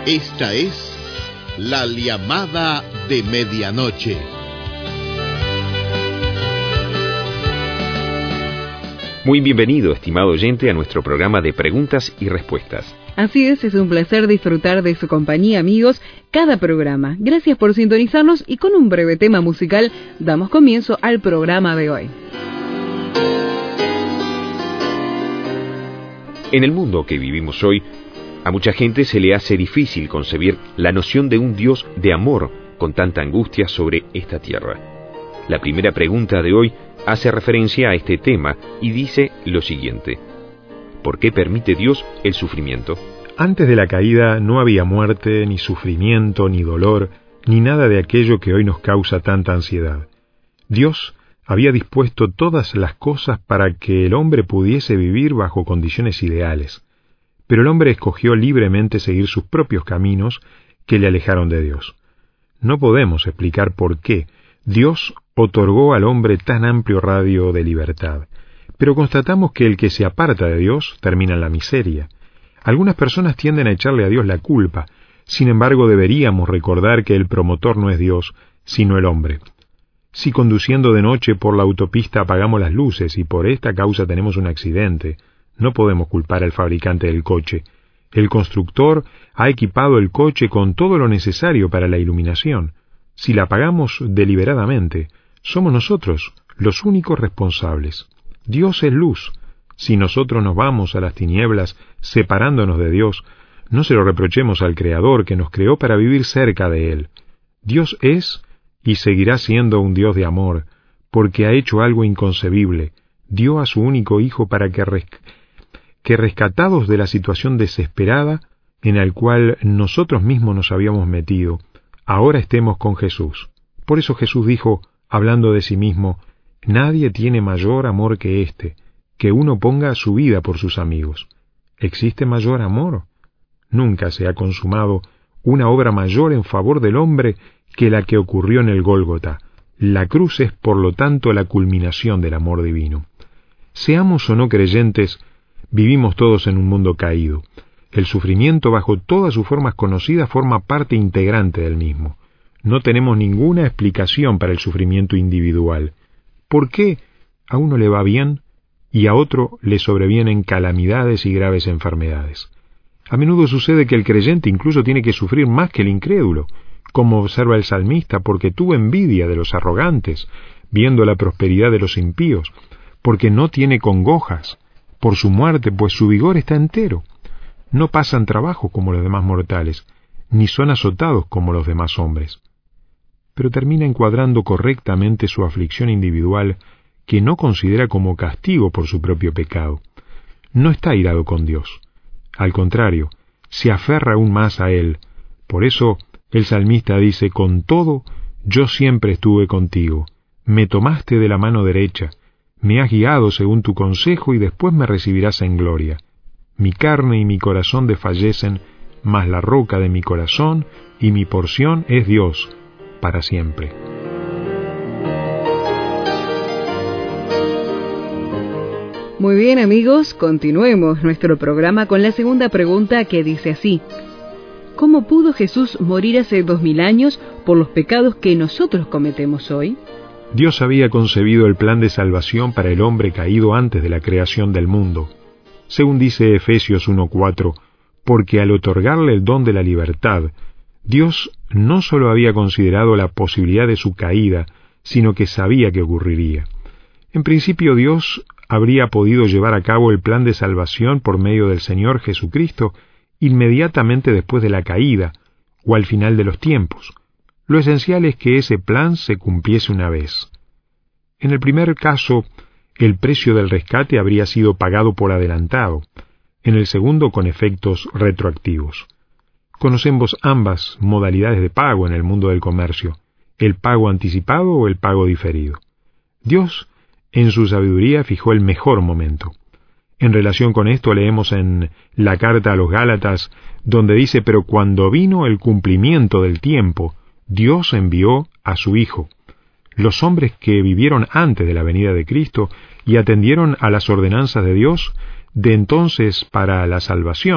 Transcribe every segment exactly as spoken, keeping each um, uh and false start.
Esta es la llamada de medianoche. Muy bienvenido, estimado oyente, a nuestro programa de preguntas y respuestas. Así es, es un placer disfrutar de su compañía, amigos, cada programa. Gracias por sintonizarnos y con un breve tema musical damos comienzo al programa de hoy. En el mundo que vivimos hoy, a mucha gente se le hace difícil concebir la noción de un Dios de amor con tanta angustia sobre esta tierra. La primera pregunta de hoy hace referencia a este tema y dice lo siguiente: ¿por qué permite Dios el sufrimiento? Antes de la caída no había muerte, ni sufrimiento, ni dolor, ni nada de aquello que hoy nos causa tanta ansiedad. Dios había dispuesto todas las cosas para que el hombre pudiese vivir bajo condiciones ideales. Pero el hombre escogió libremente seguir sus propios caminos que le alejaron de Dios. No podemos explicar por qué Dios otorgó al hombre tan amplio radio de libertad, pero constatamos que el que se aparta de Dios termina en la miseria. Algunas personas tienden a echarle a Dios la culpa, sin embargo deberíamos recordar que el promotor no es Dios, sino el hombre. Si conduciendo de noche por la autopista apagamos las luces y por esta causa tenemos un accidente, no podemos culpar al fabricante del coche. El constructor ha equipado el coche con todo lo necesario para la iluminación. Si la apagamos deliberadamente, somos nosotros los únicos responsables. Dios es luz. Si nosotros nos vamos a las tinieblas separándonos de Dios, no se lo reprochemos al Creador que nos creó para vivir cerca de Él. Dios es y seguirá siendo un Dios de amor, porque ha hecho algo inconcebible. Dio a su único Hijo para que, res que rescatados de la situación desesperada en la cual nosotros mismos nos habíamos metido, ahora estemos con Jesús. Por eso Jesús dijo, hablando de sí mismo: nadie tiene mayor amor que este, que uno ponga su vida por sus amigos. ¿Existe mayor amor? Nunca se ha consumado una obra mayor en favor del hombre que la que ocurrió en el Gólgota. La cruz es, por lo tanto, la culminación del amor divino. Seamos o no creyentes, vivimos todos en un mundo caído. El sufrimiento, bajo todas sus formas conocidas, forma parte integrante del mismo. No tenemos ninguna explicación para el sufrimiento individual. ¿Por qué a uno le va bien y a otro le sobrevienen calamidades y graves enfermedades? A menudo sucede que el creyente incluso tiene que sufrir más que el incrédulo, como observa el salmista, porque tuvo envidia de los arrogantes, viendo la prosperidad de los impíos, porque no tiene congojas por su muerte, pues su vigor está entero. No pasan trabajo como los demás mortales, ni son azotados como los demás hombres. Pero termina encuadrando correctamente su aflicción individual, que no considera como castigo por su propio pecado. No está irado con Dios. Al contrario, se aferra aún más a Él. Por eso el salmista dice: con todo, yo siempre estuve contigo. Me tomaste de la mano derecha. Me has guiado según tu consejo y después me recibirás en gloria. Mi carne y mi corazón desfallecen, mas la roca de mi corazón y mi porción es Dios para siempre. Muy bien, amigos, continuemos nuestro programa con la segunda pregunta, que dice así: ¿cómo pudo Jesús morir hace dos mil años por los pecados que nosotros cometemos hoy? Dios había concebido el plan de salvación para el hombre caído antes de la creación del mundo. Según dice Efesios uno cuatro, porque al otorgarle el don de la libertad, Dios no solo había considerado la posibilidad de su caída, sino que sabía que ocurriría. En principio, Dios habría podido llevar a cabo el plan de salvación por medio del Señor Jesucristo inmediatamente después de la caída o al final de los tiempos. Lo esencial es que ese plan se cumpliese una vez. En el primer caso, el precio del rescate habría sido pagado por adelantado, en el segundo con efectos retroactivos. Conocemos ambas modalidades de pago en el mundo del comercio, el pago anticipado o el pago diferido. Dios, en su sabiduría, fijó el mejor momento. En relación con esto leemos en la carta a los Gálatas, donde dice: pero cuando vino el cumplimiento del tiempo, Dios envió a su Hijo. Los hombres que vivieron antes de la venida de Cristo y atendieron a las ordenanzas de Dios, de entonces para la salvación,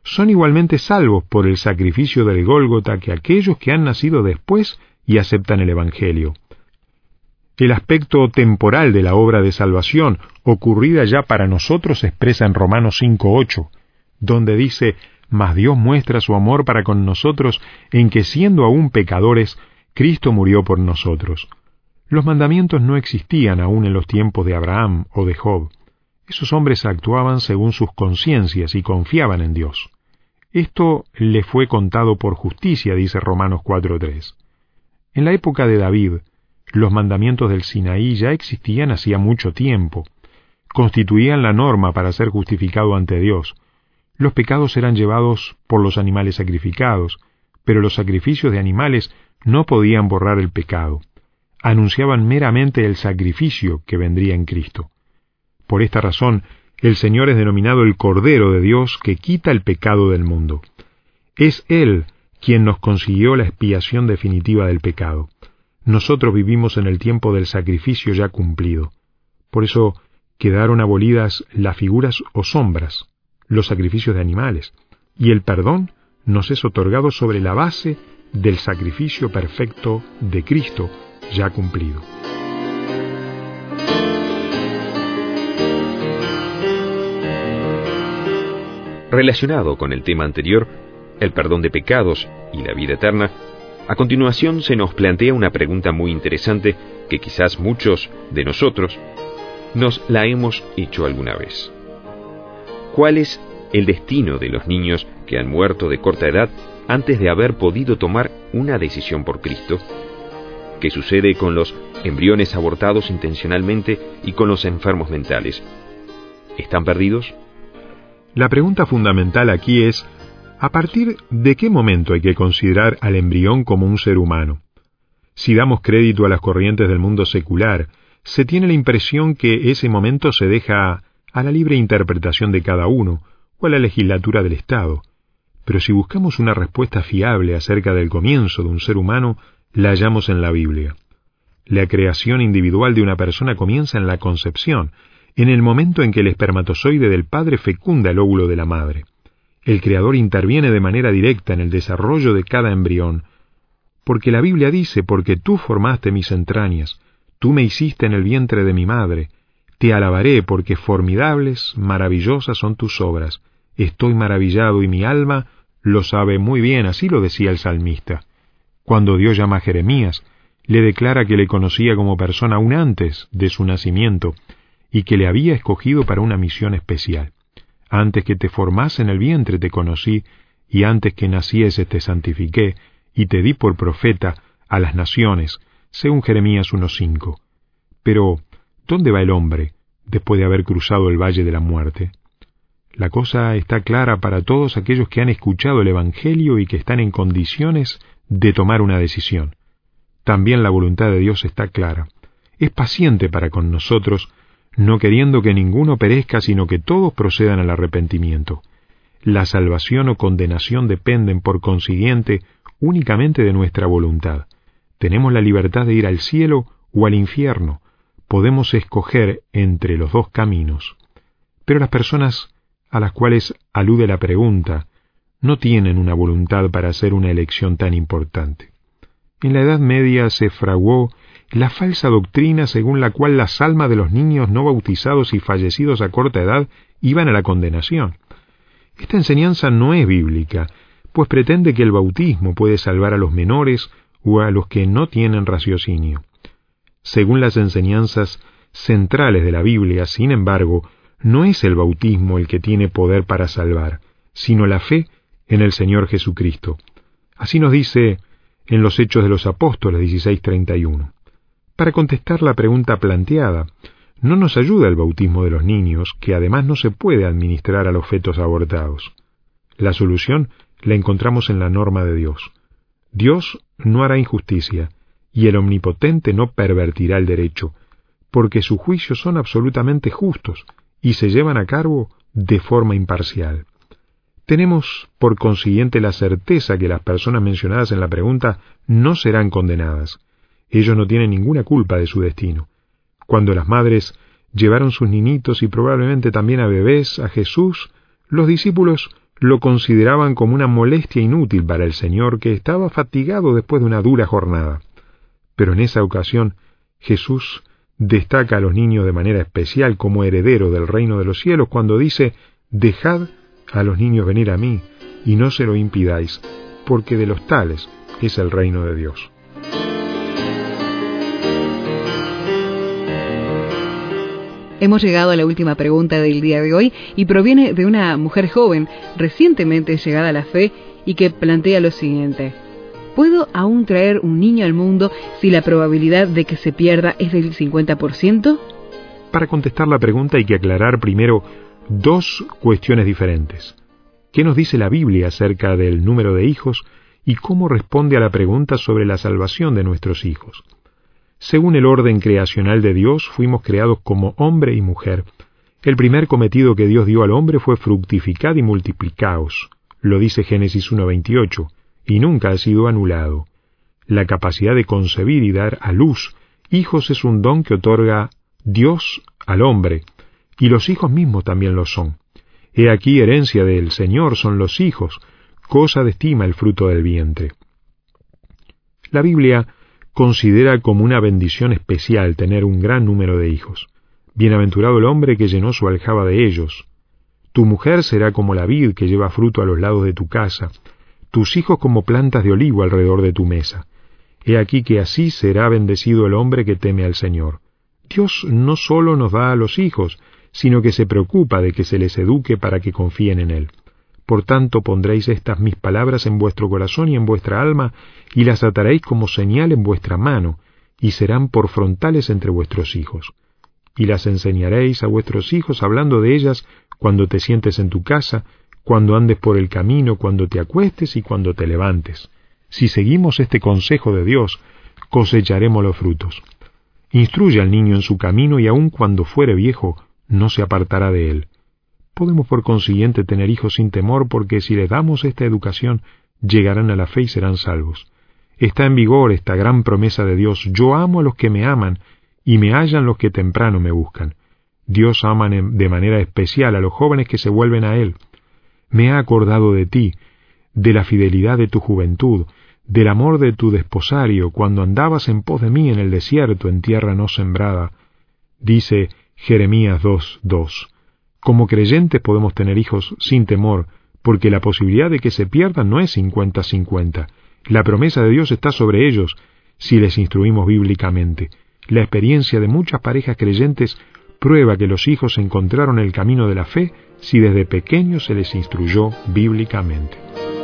son igualmente salvos por el sacrificio del Gólgota que aquellos que han nacido después y aceptan el Evangelio. El aspecto temporal de la obra de salvación, ocurrida ya para nosotros, se expresa en Romanos cinco ocho, donde dice: «Mas Dios muestra su amor para con nosotros en que, siendo aún pecadores, Cristo murió por nosotros». Los mandamientos no existían aún en los tiempos de Abraham o de Job. Esos hombres actuaban según sus conciencias y confiaban en Dios. Esto le fue contado por justicia, dice Romanos cuatro tres. En la época de David, los mandamientos del Sinaí ya existían hacía mucho tiempo. Constituían la norma para ser justificado ante Dios. Los pecados eran llevados por los animales sacrificados, pero los sacrificios de animales no podían borrar el pecado. Anunciaban meramente el sacrificio que vendría en Cristo. Por esta razón, el Señor es denominado el Cordero de Dios que quita el pecado del mundo. Es Él quien nos consiguió la expiación definitiva del pecado. Nosotros vivimos en el tiempo del sacrificio ya cumplido. Por eso quedaron abolidas las figuras o sombras, los sacrificios de animales, y el perdón nos es otorgado sobre la base del sacrificio perfecto de Cristo ya cumplido. Relacionado con el tema anterior, el perdón de pecados y la vida eterna, a continuación se nos plantea una pregunta muy interesante que quizás muchos de nosotros nos la hemos hecho alguna vez. ¿Cuál es el destino de los niños que han muerto de corta edad antes de haber podido tomar una decisión por Cristo? ¿Qué sucede con los embriones abortados intencionalmente y con los enfermos mentales? ¿Están perdidos? La pregunta fundamental aquí es: ¿a partir de qué momento hay que considerar al embrión como un ser humano? Si damos crédito a las corrientes del mundo secular, se tiene la impresión que ese momento se deja a la libre interpretación de cada uno o a la legislatura del Estado. Pero si buscamos una respuesta fiable acerca del comienzo de un ser humano, la hallamos en la Biblia. La creación individual de una persona comienza en la concepción, en el momento en que el espermatozoide del padre fecunda el óvulo de la madre. El Creador interviene de manera directa en el desarrollo de cada embrión, porque la Biblia dice: «Porque tú formaste mis entrañas, tú me hiciste en el vientre de mi madre, te alabaré porque formidables, maravillosas son tus obras. Estoy maravillado y mi alma lo sabe muy bien», así lo decía el salmista. Cuando Dios llama a Jeremías, le declara que le conocía como persona aún antes de su nacimiento y que le había escogido para una misión especial. Antes que te formase en el vientre te conocí, y antes que nacieses te santifiqué, y te di por profeta a las naciones, según Jeremías uno cinco. Pero, ¿dónde va el hombre después de haber cruzado el valle de la muerte? La cosa está clara para todos aquellos que han escuchado el Evangelio y que están en condiciones de tomar una decisión. También la voluntad de Dios está clara. Es paciente para con nosotros, no queriendo que ninguno perezca, sino que todos procedan al arrepentimiento. La salvación o condenación dependen, por consiguiente, únicamente de nuestra voluntad. Tenemos la libertad de ir al cielo o al infierno. Podemos escoger entre los dos caminos. Pero las personas a las cuales alude la pregunta no tienen una voluntad para hacer una elección tan importante. En la Edad Media se fraguó la falsa doctrina según la cual las almas de los niños no bautizados y fallecidos a corta edad iban a la condenación. Esta enseñanza no es bíblica, pues pretende que el bautismo puede salvar a los menores o a los que no tienen raciocinio. Según las enseñanzas centrales de la Biblia, sin embargo, no es el bautismo el que tiene poder para salvar, sino la fe en el Señor Jesucristo. Así nos dice en los Hechos de los Apóstoles dieciséis treinta y uno. Para contestar la pregunta planteada, no nos ayuda el bautismo de los niños, que además no se puede administrar a los fetos abortados. La solución la encontramos en la norma de Dios. Dios no hará injusticia, y el Omnipotente no pervertirá el derecho, porque sus juicios son absolutamente justos y se llevan a cabo de forma imparcial. Tenemos, por consiguiente, la certeza que las personas mencionadas en la pregunta no serán condenadas. Ellos no tienen ninguna culpa de su destino. Cuando las madres llevaron sus niñitos y probablemente también a bebés a Jesús, los discípulos lo consideraban como una molestia inútil para el Señor, que estaba fatigado después de una dura jornada. Pero en esa ocasión Jesús destaca a los niños de manera especial como heredero del reino de los cielos cuando dice: «Dejad a los niños venir a mí, y no se lo impidáis, porque de los tales es el reino de Dios». Hemos llegado a la última pregunta del día de hoy y proviene de una mujer joven, recientemente llegada a la fe, y que plantea lo siguiente: ¿puedo aún traer un niño al mundo si la probabilidad de que se pierda es del cincuenta por ciento? Para contestar la pregunta hay que aclarar primero dos cuestiones diferentes. ¿Qué nos dice la Biblia acerca del número de hijos y cómo responde a la pregunta sobre la salvación de nuestros hijos? Según el orden creacional de Dios, fuimos creados como hombre y mujer. El primer cometido que Dios dio al hombre fue fructificad y multiplicaos, lo dice Génesis uno veintiocho, y nunca ha sido anulado. La capacidad de concebir y dar a luz hijos es un don que otorga Dios al hombre, y los hijos mismos también lo son. He aquí herencia del Señor son los hijos, cosa de estima el fruto del vientre. La Biblia considera como una bendición especial tener un gran número de hijos. Bienaventurado el hombre que llenó su aljaba de ellos. Tu mujer será como la vid que lleva fruto a los lados de tu casa, tus hijos como plantas de olivo alrededor de tu mesa. He aquí que así será bendecido el hombre que teme al Señor. Dios no solo nos da a los hijos, sino que se preocupa de que se les eduque para que confíen en Él. Por tanto pondréis estas mis palabras en vuestro corazón y en vuestra alma, y las ataréis como señal en vuestra mano, y serán por frontales entre vuestros hijos. Y las enseñaréis a vuestros hijos hablando de ellas cuando te sientes en tu casa, cuando andes por el camino, cuando te acuestes y cuando te levantes. Si seguimos este consejo de Dios, cosecharemos los frutos. Instruye al niño en su camino, y aun cuando fuere viejo, no se apartará de él. Podemos por consiguiente tener hijos sin temor, porque si les damos esta educación, llegarán a la fe y serán salvos. Está en vigor esta gran promesa de Dios: yo amo a los que me aman, y me hallan los que temprano me buscan. Dios ama de manera especial a los jóvenes que se vuelven a Él. Me ha acordado de ti, de la fidelidad de tu juventud, del amor de tu desposario, cuando andabas en pos de mí en el desierto, en tierra no sembrada. Dice Jeremías dos dos. Como creyentes podemos tener hijos sin temor, porque la posibilidad de que se pierdan no es cincuenta cincuenta. La promesa de Dios está sobre ellos si les instruimos bíblicamente. La experiencia de muchas parejas creyentes prueba que los hijos encontraron el camino de la fe si desde pequeños se les instruyó bíblicamente.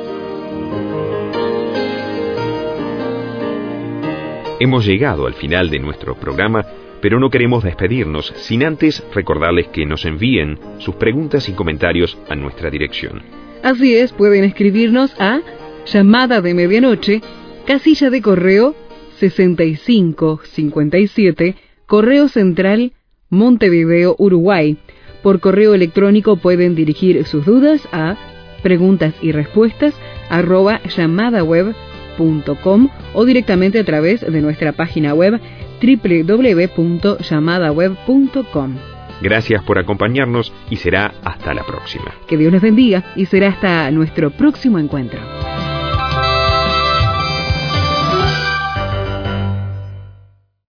Hemos llegado al final de nuestro programa, pero no queremos despedirnos sin antes recordarles que nos envíen sus preguntas y comentarios a nuestra dirección. Así es, pueden escribirnos a Llamada de Medianoche, casilla de correo sesenta y cinco cincuenta y siete, Correo Central, Montevideo, Uruguay. Por correo electrónico pueden dirigir sus dudas a preguntas y respuestas arroba llamadaweb punto com o directamente a través de nuestra página web doble u doble u doble u punto llamadaweb punto com. Gracias por acompañarnos y será hasta la próxima. Que Dios les bendiga y será hasta nuestro próximo encuentro.